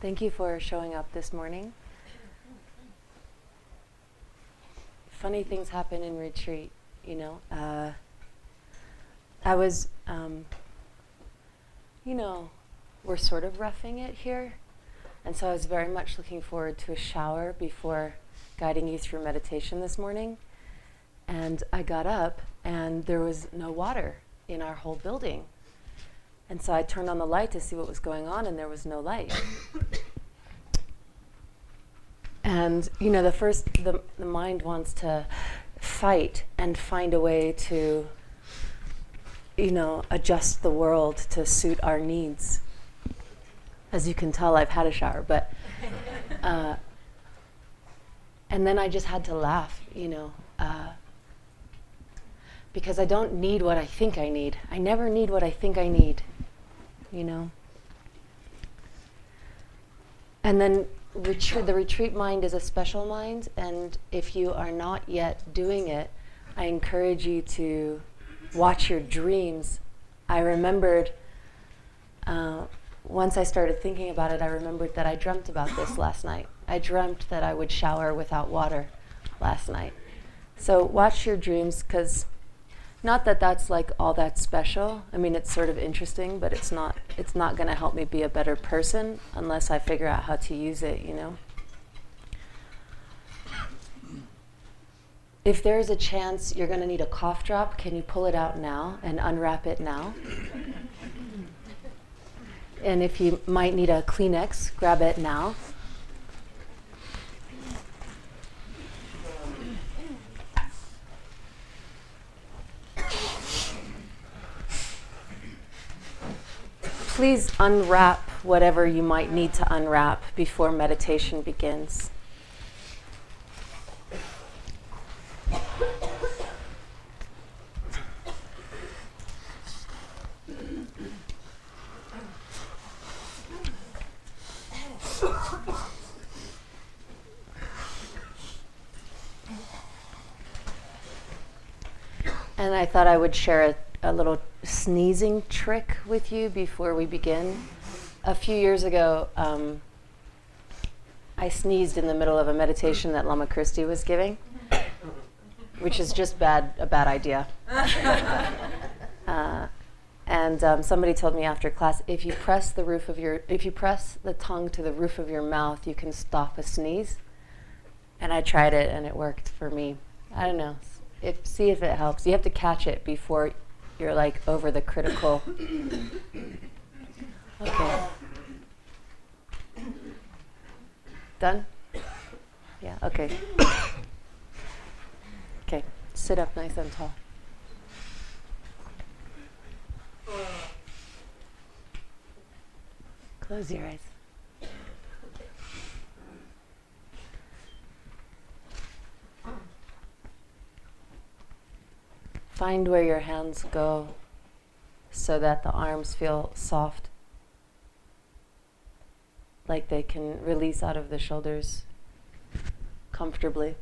Thank you for showing up this morning. Funny things happen in retreat, you know. I was, we're sort of roughing it here. And so I was very much looking forward to a shower before guiding you through meditation this morning. And I got up and there was no water in our whole building. And so I turned on the light to see what was going on, and there was no light. And, the mind wants to fight and find a way to, adjust the world to suit our needs. As you can tell, I've had a shower, but, and then I just had to laugh, because I don't need what I think I need. I never need what I think I need, And then the retreat mind is a special mind, and if you are not yet doing it, I encourage you to watch your dreams. I remembered, once I started thinking about it, I remembered that I dreamt about this last night. I dreamt that I would shower without water last night. So watch your dreams, because not that that's like all that special. I mean, it's sort of interesting, but it's not going to help me be a better person unless I figure out how to use it, If there's a chance you're going to need a cough drop, can you pull it out now and unwrap it now? And if you might need a Kleenex, grab it now. Please unwrap whatever you might need to unwrap before meditation begins. And I thought I would share a little sneezing trick with you before we begin. A few years ago, I sneezed in the middle of a meditation that Lama Christie was giving, which is just a bad idea. And somebody told me after class, if you press the tongue to the roof of your mouth, you can stop a sneeze. And I tried it, and it worked for me. I don't know. See if it helps. You have to catch it before you're like over the critical. Okay. Done? Yeah, okay. Okay, sit up nice and tall. Close your eyes. Find where your hands go so that the arms feel soft, like they can release out of the shoulders comfortably.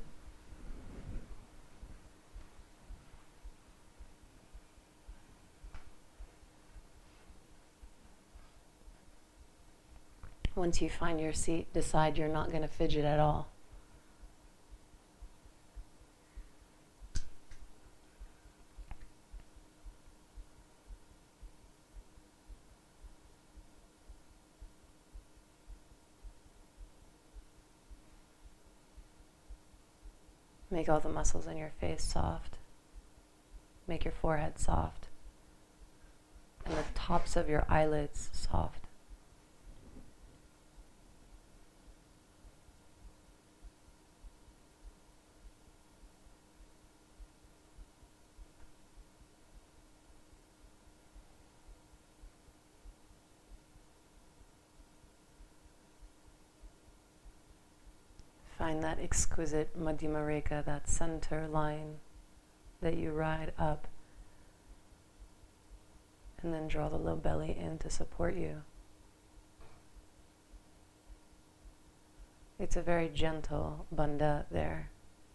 Once you find your seat, decide you're not going to fidget at all. Make all the muscles in your face soft. Make your forehead soft. And the tops of your eyelids soft. Find that exquisite Madhyama Rekha, that center line that you ride up, and then draw the low belly in to support you. It's a very gentle bandha there,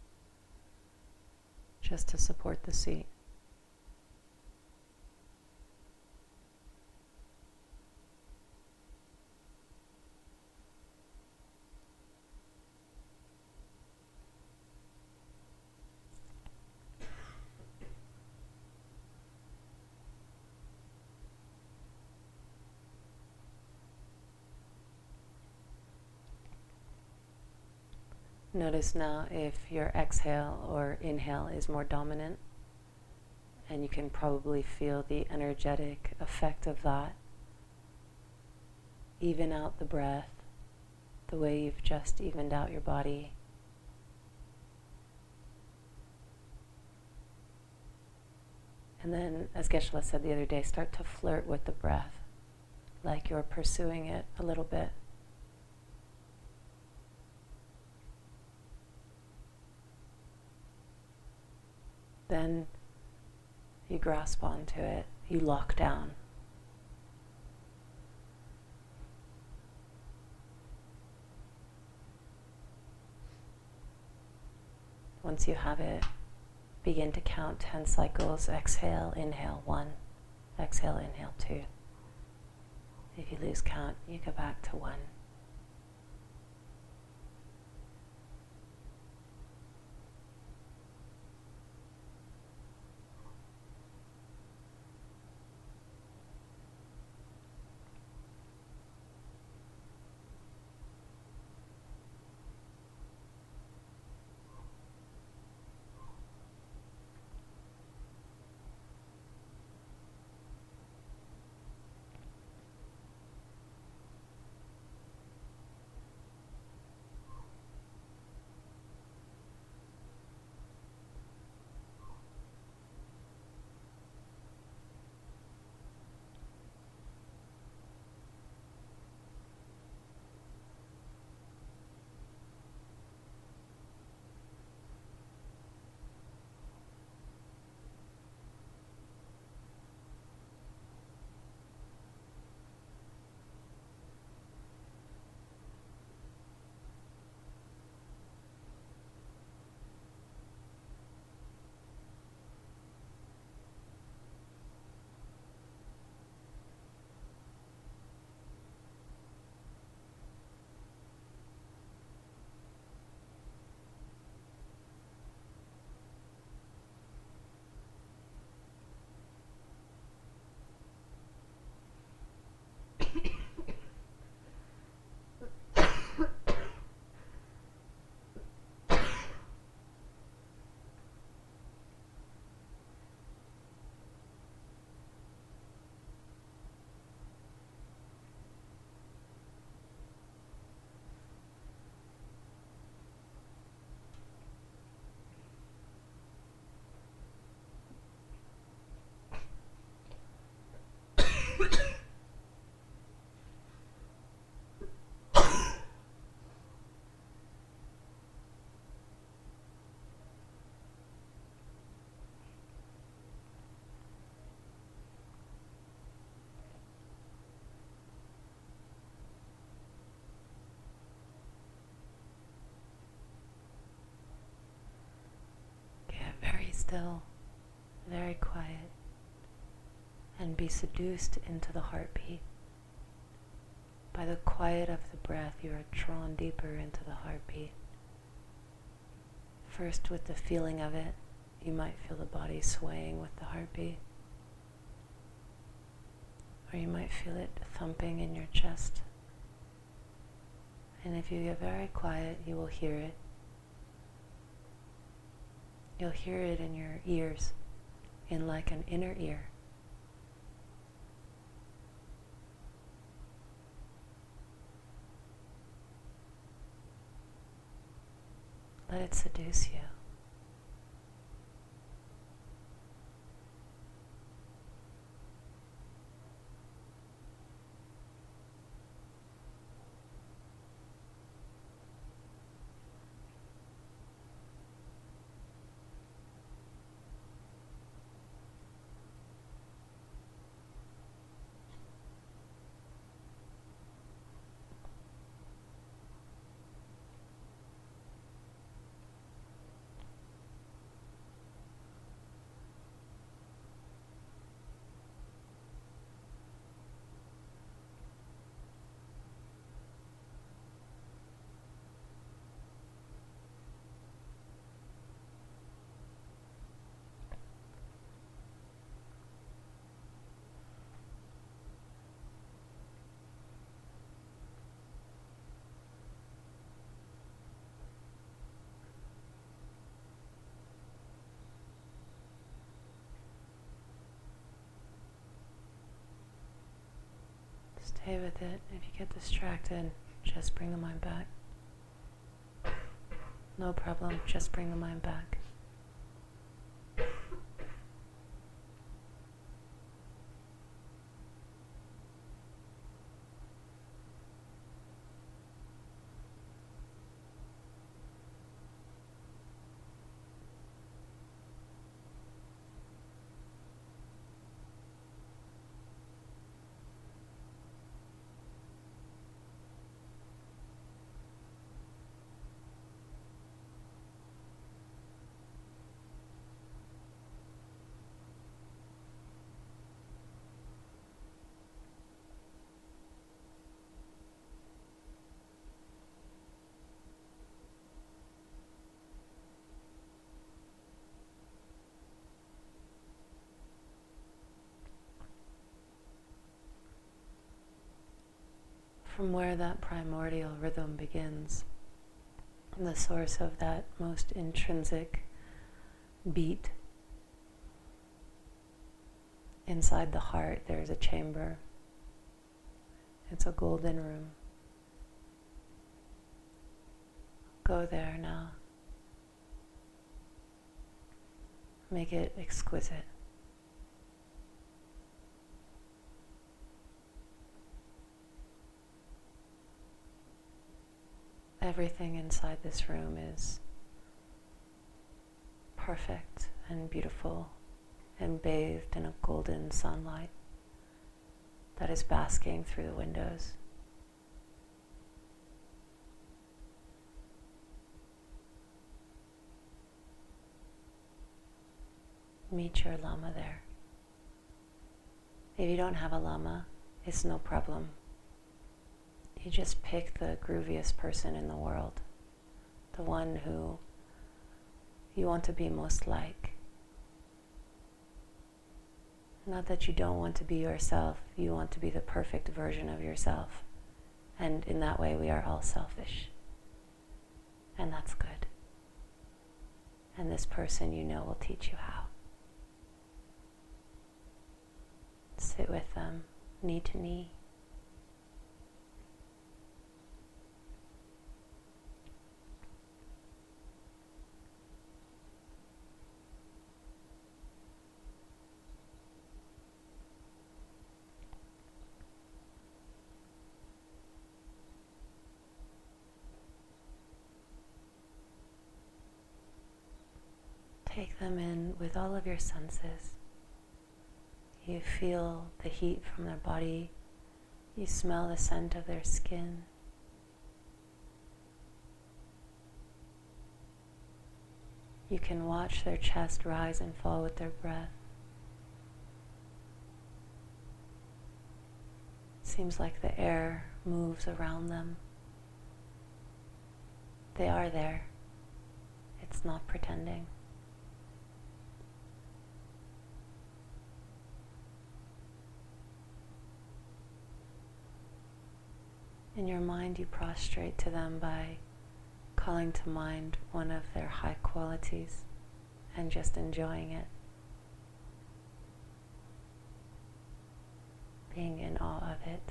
just to support the seat. Notice now if your exhale or inhale is more dominant, and you can probably feel the energetic effect of that. Even out the breath the way you've just evened out your body. And then, as Geshe-la said the other day, start to flirt with the breath, like you're pursuing it a little bit. Then you grasp onto it, you lock down. Once you have it, begin to count 10 cycles. Exhale, inhale 1. Exhale, inhale 2. If you lose count, you go back to 1. Still, very quiet, and be seduced into the heartbeat. By the quiet of the breath, you are drawn deeper into the heartbeat. First, with the feeling of it, you might feel the body swaying with the heartbeat, or you might feel it thumping in your chest. And if you get very quiet, you will hear it. You'll hear it in your ears, in like an inner ear. Let it seduce you. get distracted, just bring the mind back. No problem, just bring the mind back. From where that primordial rhythm begins, the source of that most intrinsic beat, inside the heart there's a chamber. It's a golden room. Go there now. Make it exquisite. Everything inside this room is perfect and beautiful and bathed in a golden sunlight that is basking through the windows. Meet your Lama there. If you don't have a Lama, it's no problem. You just pick the grooviest person in the world, the one who you want to be most like. Not that you don't want to be yourself, you want to be the perfect version of yourself. And in that way we are all selfish. And that's good. And this person you know will teach you how. Sit with them, knee to knee. Take them in with all of your senses. You feel the heat from their body. You smell the scent of their skin. You can watch their chest rise and fall with their breath. Seems like the air moves around them. They are there. It's not pretending. In your mind, you prostrate to them by calling to mind one of their high qualities and just enjoying it. Being in awe of it.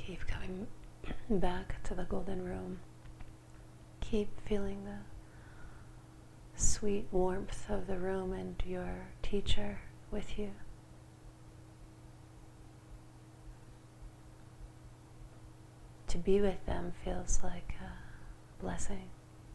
Keep coming back to the golden room. Keep feeling the sweet warmth of the room and your teacher with you. To be with them feels like a blessing.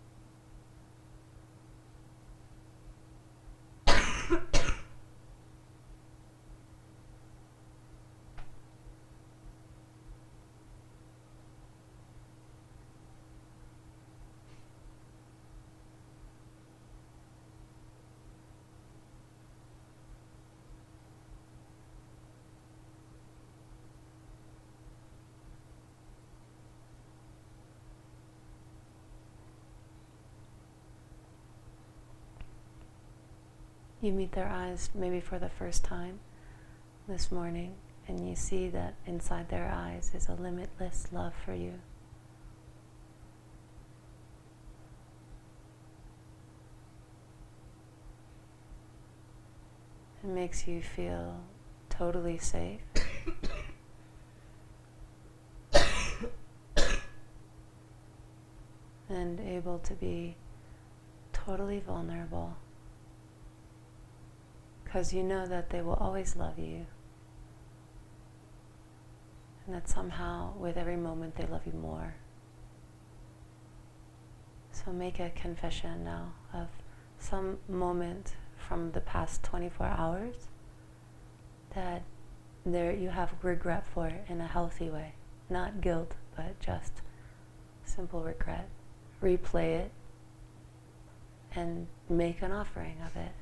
You meet their eyes maybe for the first time this morning, and you see that inside their eyes is a limitless love for you. It makes you feel totally safe. And able to be totally vulnerable. Because you know that they will always love you. And that somehow, with every moment, they love you more. So make a confession now of some moment from the past 24 hours that there you have regret for in a healthy way. Not guilt, but just simple regret. Replay it and make an offering of it.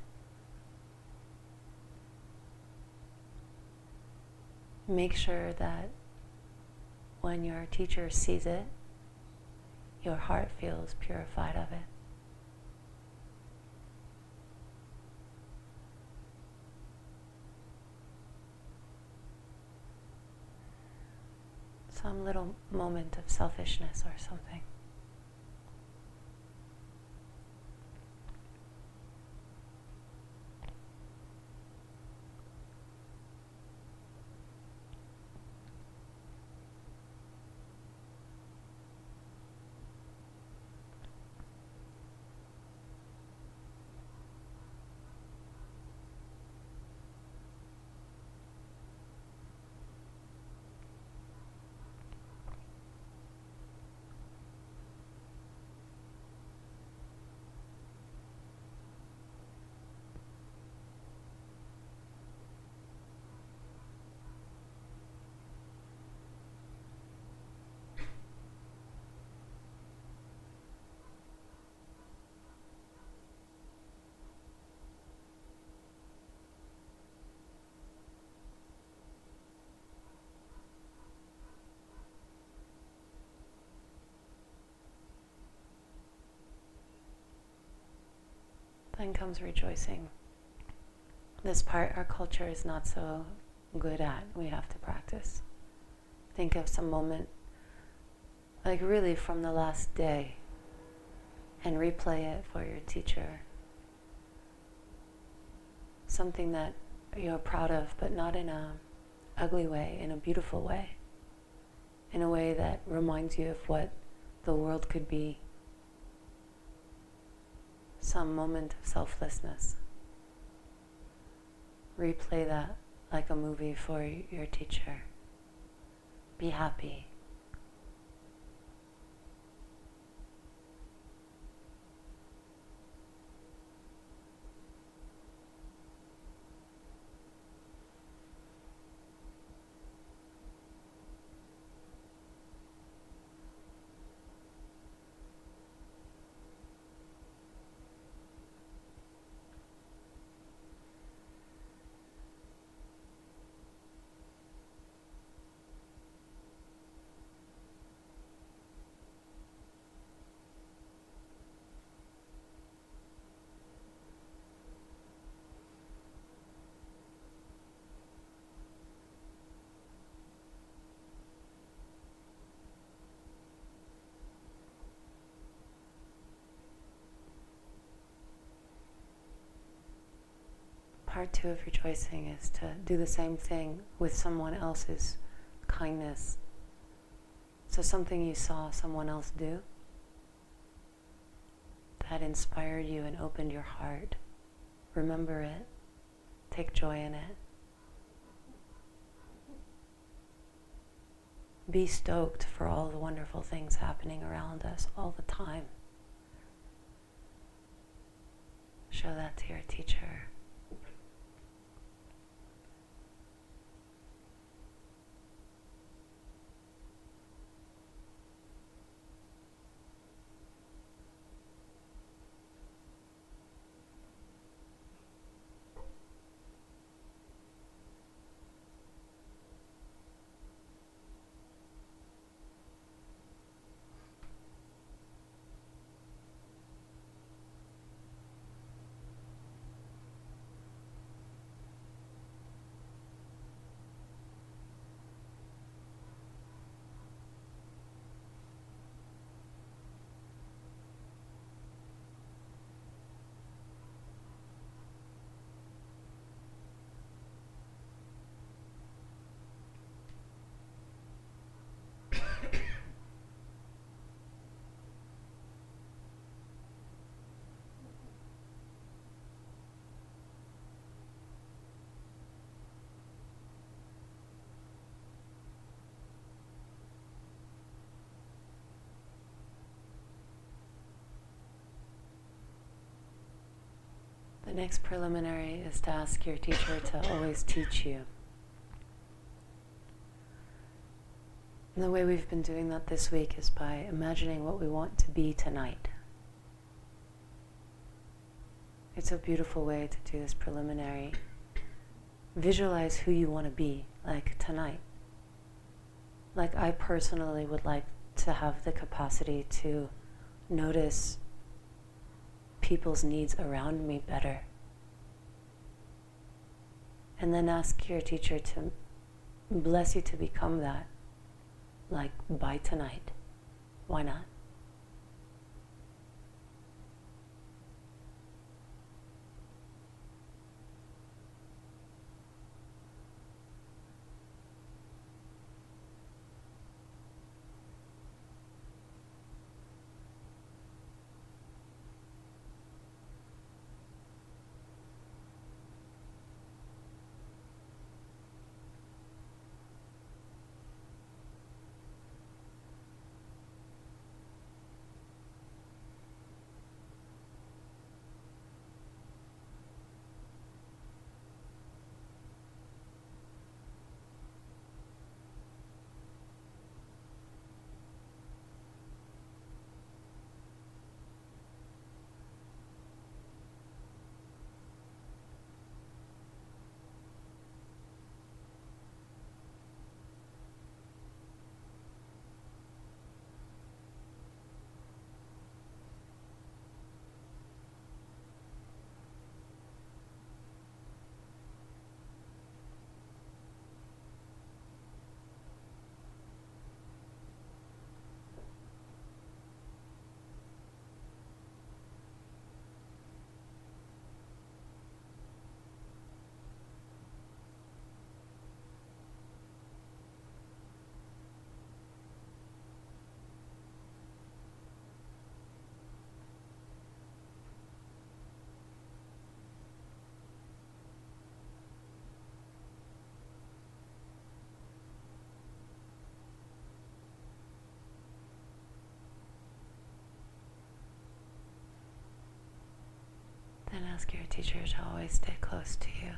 Make sure that when your teacher sees it, your heart feels purified of it. Some little moment of selfishness or something. Then comes rejoicing. This part our culture is not so good at. We have to practice. Think of some moment, like really from the last day, and replay it for your teacher. Something that you're proud of, but not in an ugly way, in a beautiful way. In a way that reminds you of what the world could be. Some moment of selflessness. Replay that like a movie for your teacher. Be happy. Part 2 of rejoicing is to do the same thing with someone else's kindness So something you saw someone else do that inspired you and opened your heart. Remember it. Take joy in it. Be stoked for all the wonderful things happening around us all the time. Show that to your teacher. The next preliminary is to ask your teacher to always teach you. And the way we've been doing that this week is by imagining what we want to be tonight. It's a beautiful way to do this preliminary. Visualize who you want to be, like tonight. Like I personally would like to have the capacity to notice people's needs around me better. And then ask your teacher to bless you to become that, like by tonight. Why not? Then ask your teacher to always stay close to you,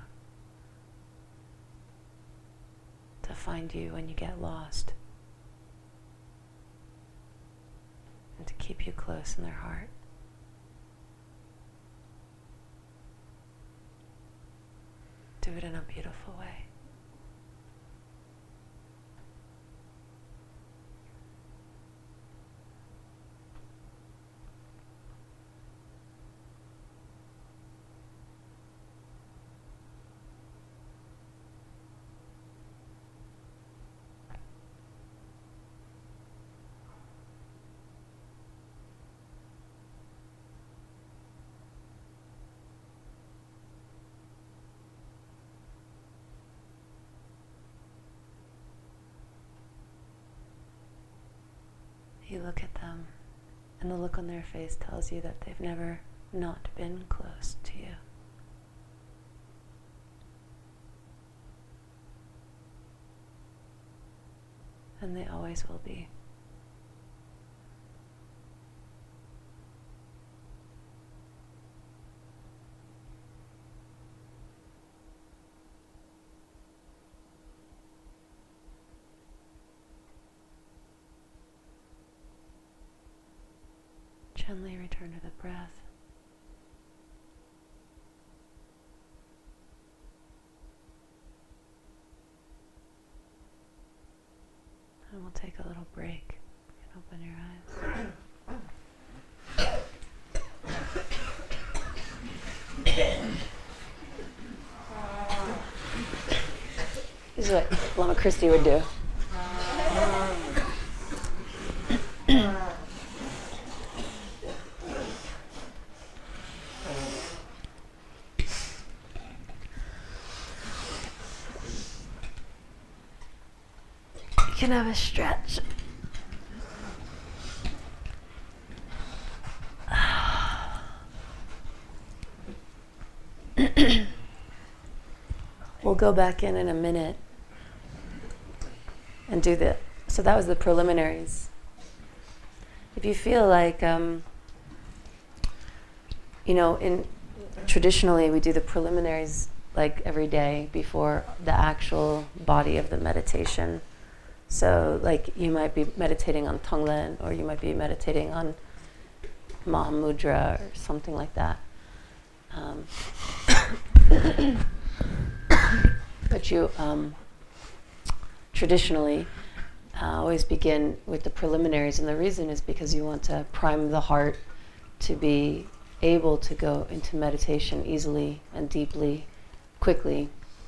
to find you when you get lost, and to keep you close in their heart. Do it in a beautiful way. You look at them, and the look on their face tells you that they've never not been close to you. And they always will be. Gently return to the breath. And we'll take a little break. You can open your eyes. This is what Lama Christie would do. You can have a stretch. We'll go back in a minute and do the, so that was the preliminaries. If you feel like, traditionally we do the preliminaries like every day before the actual body of the meditation. So like you might be meditating on Tonglen, or you might be meditating on Mahamudra or something like that. But you traditionally always begin with the preliminaries, and the reason is because you want to prime the heart to be able to go into meditation easily and deeply, quickly.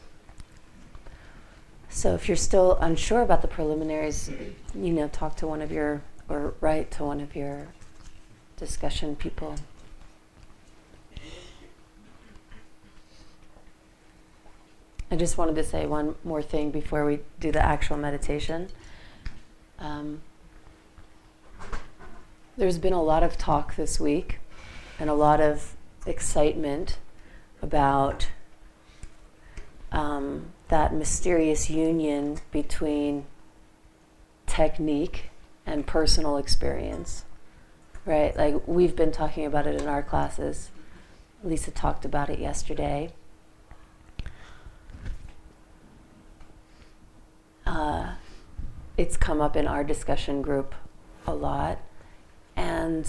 So if you're still unsure about the preliminaries, talk to one of your, or write to one of your discussion people. I just wanted to say one more thing before we do the actual meditation. There's been a lot of talk this week and a lot of excitement about that mysterious union between technique and personal experience, right? Like we've been talking about it in our classes. Lisa talked about it yesterday. It's come up in our discussion group a lot. And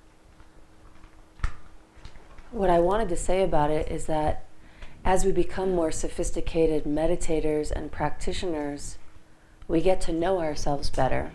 what I wanted to say about it is that as we become more sophisticated meditators and practitioners, we get to know ourselves better.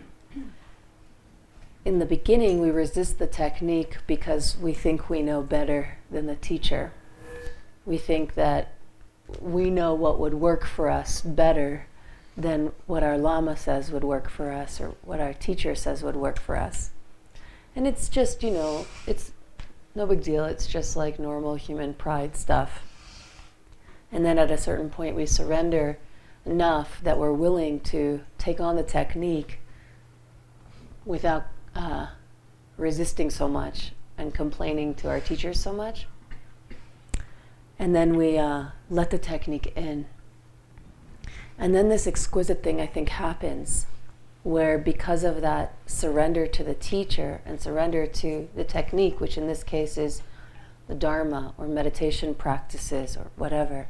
In the beginning, we resist the technique because we think we know better than the teacher. We think that we know what would work for us better than what our Lama says would work for us, or what our teacher says would work for us. And it's just, it's no big deal. It's just like normal human pride stuff. And then at a certain point we surrender enough that we're willing to take on the technique without resisting so much and complaining to our teachers so much. And then we let the technique in. And then this exquisite thing, I think, happens where because of that surrender to the teacher and surrender to the technique, which in this case is the Dharma or meditation practices or whatever,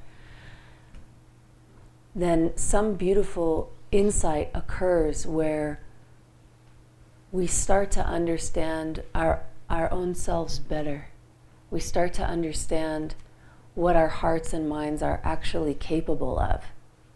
then some beautiful insight occurs where we start to understand our own selves better. We start to understand what our hearts and minds are actually capable of.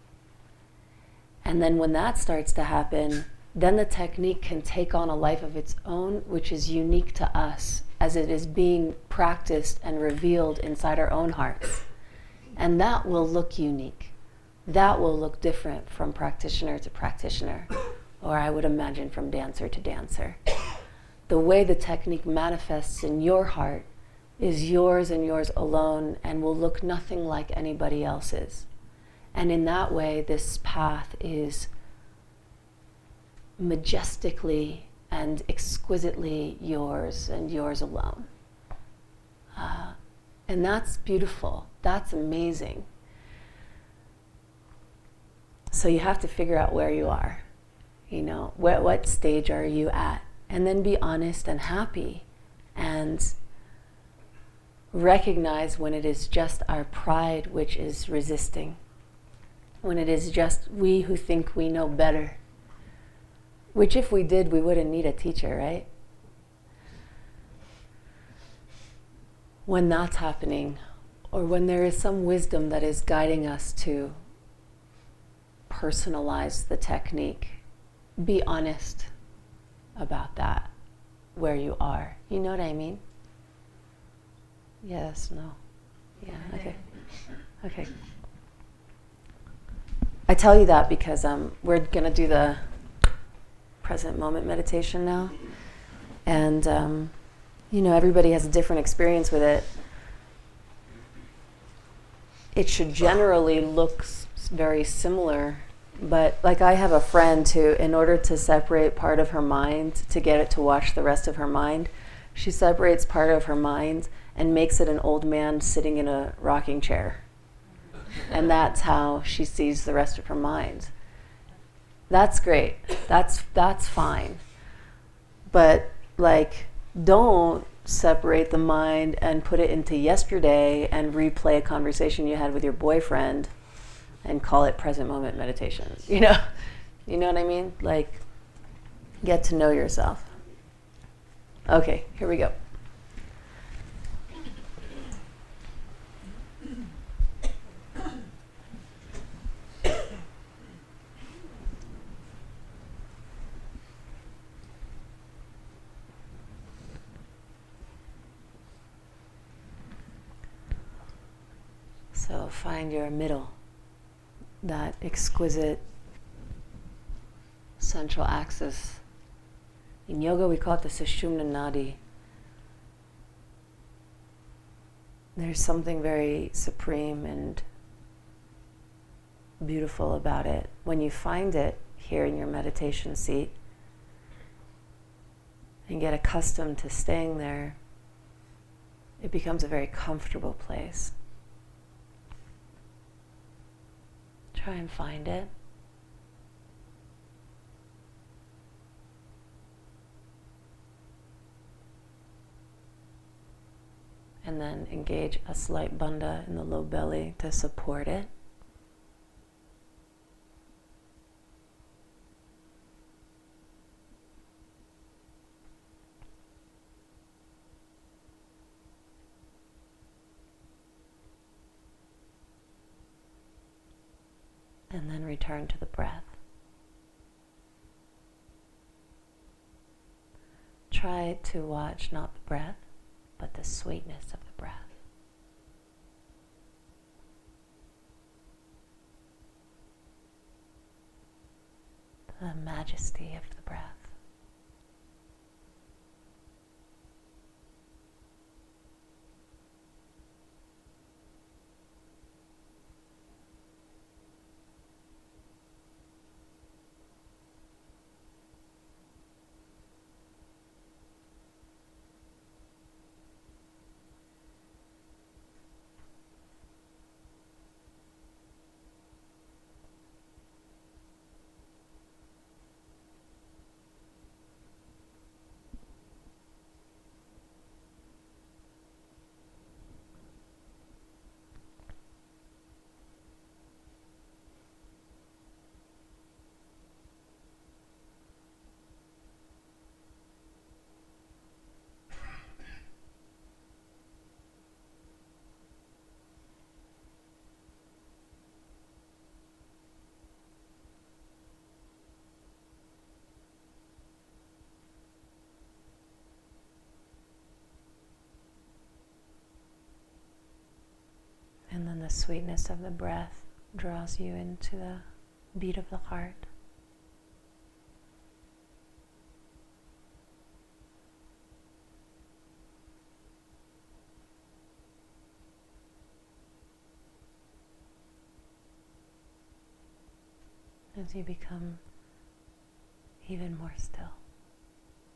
And then when that starts to happen, then the technique can take on a life of its own, which is unique to us as it is being practiced and revealed inside our own hearts. And that will look unique. That will look different from practitioner to practitioner, or I would imagine from dancer to dancer. The way the technique manifests in your heart is yours and yours alone, and will look nothing like anybody else's. And in that way, this path is majestically and exquisitely yours and yours alone. And that's beautiful. That's amazing. So you have to figure out where you are. You know, what stage are you at? And then be honest and happy and recognize when it is just our pride which is resisting. When it is just we who think we know better. Which if we did, we wouldn't need a teacher, right? When that's happening, or when there is some wisdom that is guiding us to personalize the technique, be honest about that, where you are. You know what I mean? Yes, no. Yeah, okay. Okay. I tell you that because we're going to do the present moment meditation now. And you know, everybody has a different experience with it. It should generally look very similar, but like I have a friend who, in order to separate part of her mind, to get it to wash the rest of her mind, she separates part of her mind and makes it an old man sitting in a rocking chair. And that's how she sees the rest of her mind. That's great. That's fine. But like, don't separate the mind and put it into yesterday and replay a conversation you had with your boyfriend and call it present moment meditation. You know what I mean? Like, get to know yourself. Okay, here we go. So find your middle, that exquisite central axis. In yoga we call it the Sushumna Nadi. There's something very supreme and beautiful about it. When you find it here in your meditation seat and get accustomed to staying there, it becomes a very comfortable place. Try and find it. And then engage a slight bandha in the low belly to support it. And then return to the breath. Try to watch not the breath, but the sweetness of the breath. The majesty of the breath. And then the sweetness of the breath draws you into the beat of the heart. As you become even more still.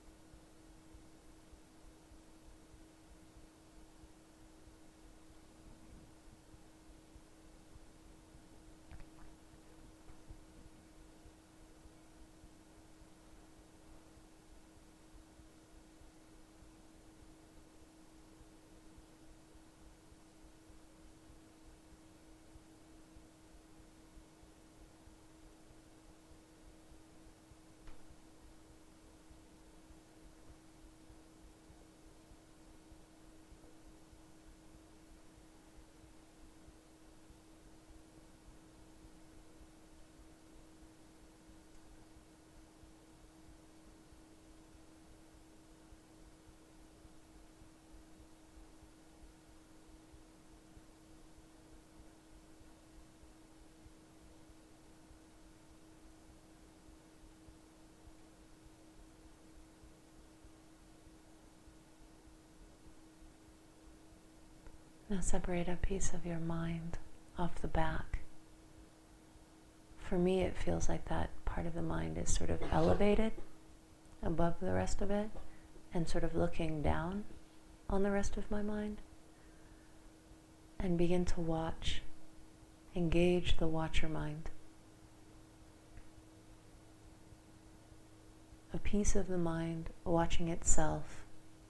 Now separate a piece of your mind off the back. For me, it feels like that part of the mind is sort of elevated above the rest of it and sort of looking down on the rest of my mind. And begin to watch, engage the watcher mind. A piece of the mind watching itself,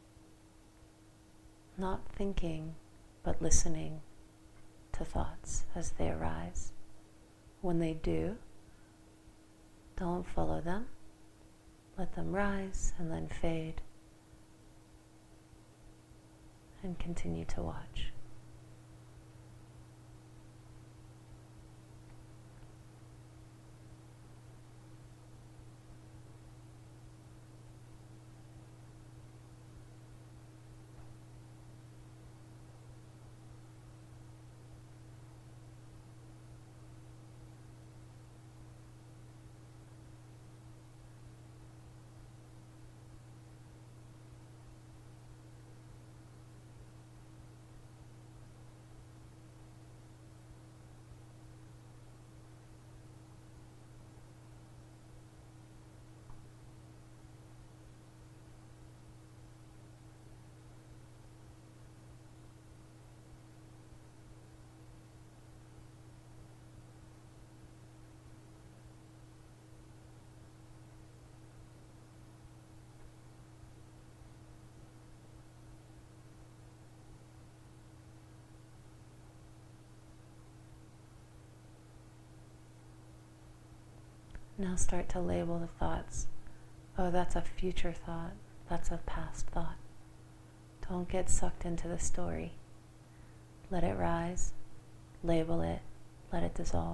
not thinking, but listening to thoughts as they arise. When they do, don't follow them. Let them rise and then fade. And continue to watch. Now start to label the thoughts. Oh, that's a future thought. That's a past thought. Don't get sucked into the story. Let it rise. Label it. Let it dissolve.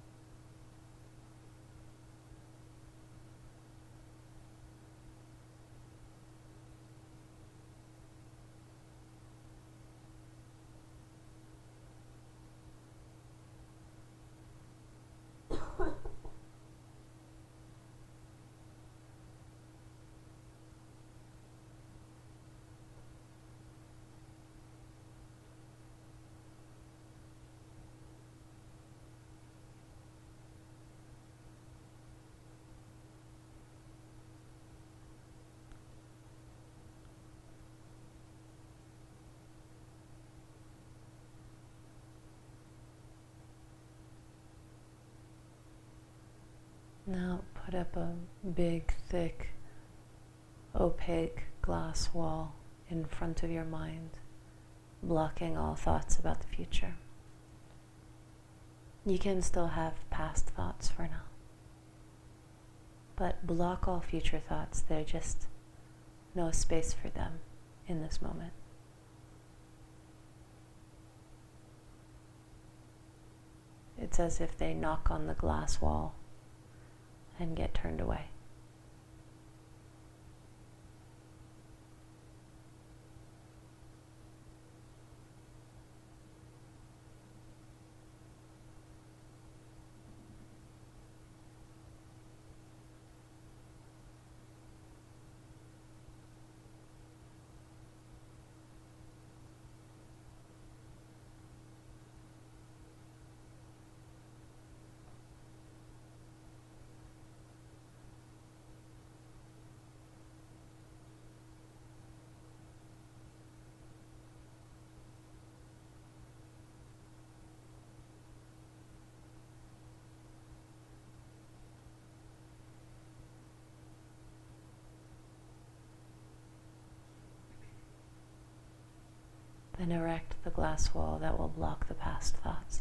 Now put up a big, thick, opaque glass wall in front of your mind, blocking all thoughts about the future. You can still have past thoughts for now, but block all future thoughts. There's just no space for them in this moment. It's as if they knock on the glass wall and get turned away. Then erect the glass wall that will block the past thoughts.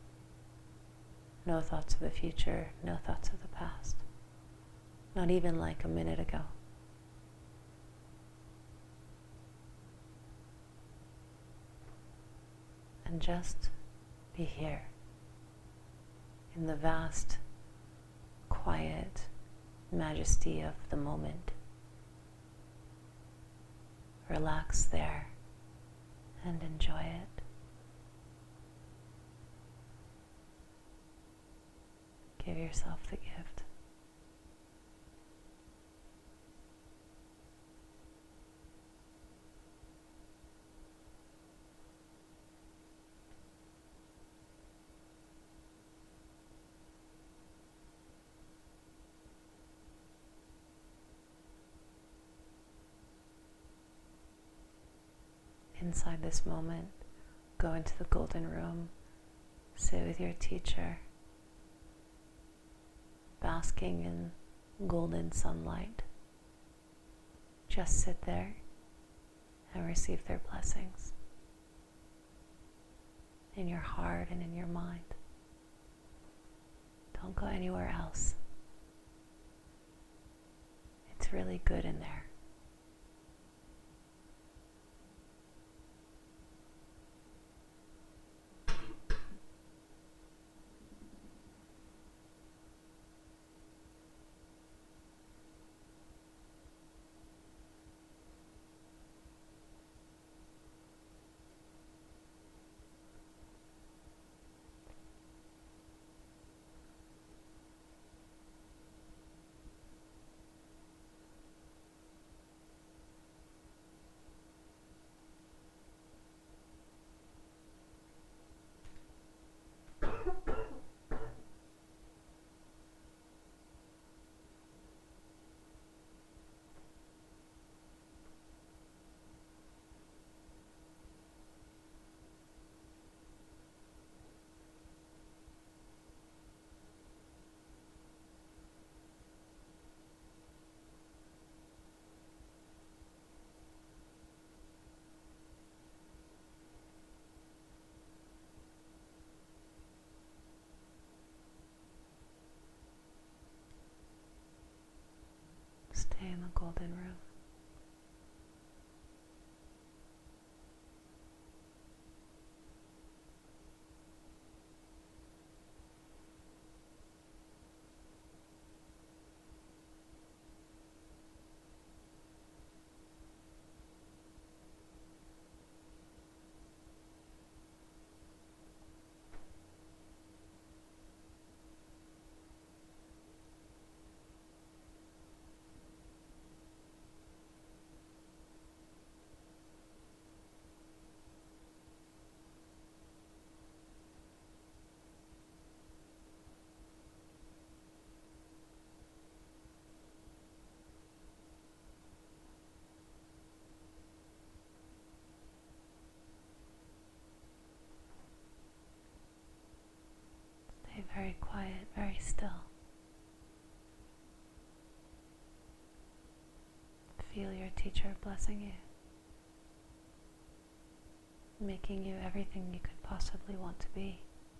No thoughts of the future, no thoughts of the past. Not even like a minute ago. And just be here in the vast, quiet majesty of the moment. Relax there and enjoy it. Give yourself the gift. inside this moment, go into the golden room, sit with your teacher, basking in golden sunlight. Just sit there and receive their blessings in your heart and in your mind. Don't go anywhere else. It's really good in there. Stay in the golden room. Stay very quiet, very still. Feel your teacher blessing you, making you everything you could possibly want to be.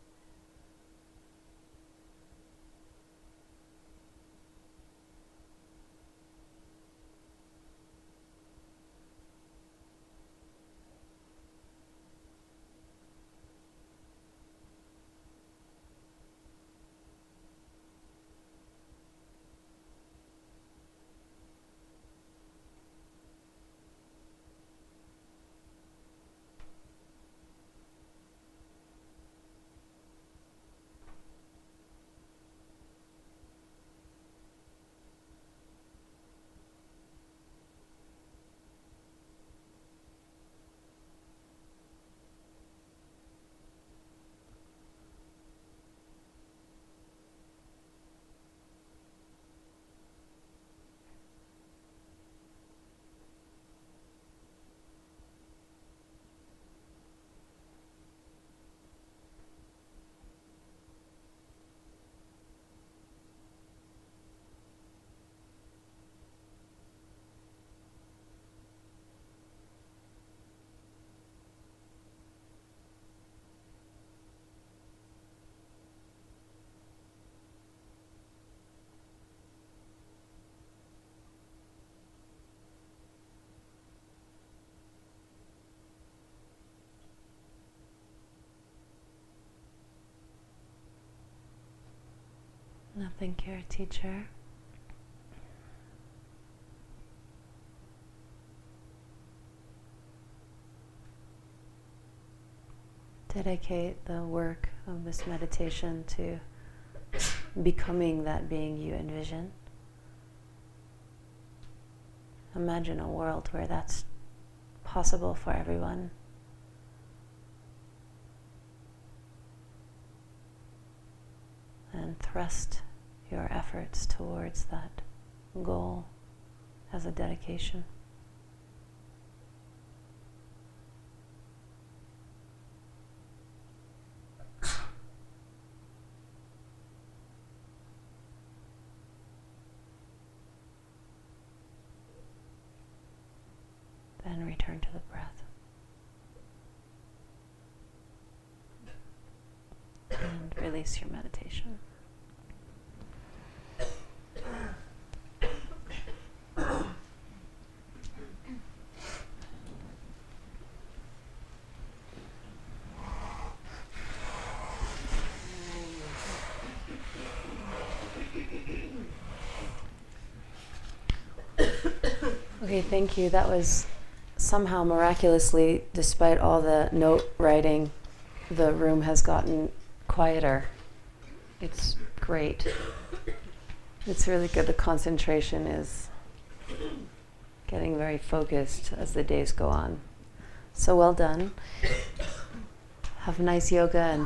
Now thank your teacher. Dedicate the work of this meditation to becoming that being you envision. Imagine a world where that's possible for everyone. And thrust your efforts towards that goal as a dedication. return to the breath. And release your meditation. Okay, thank you. That was somehow miraculously, despite all the note writing, the room has gotten quieter. It's great. It's really good. The concentration is getting very focused as the days go on. So well done. Have nice yoga and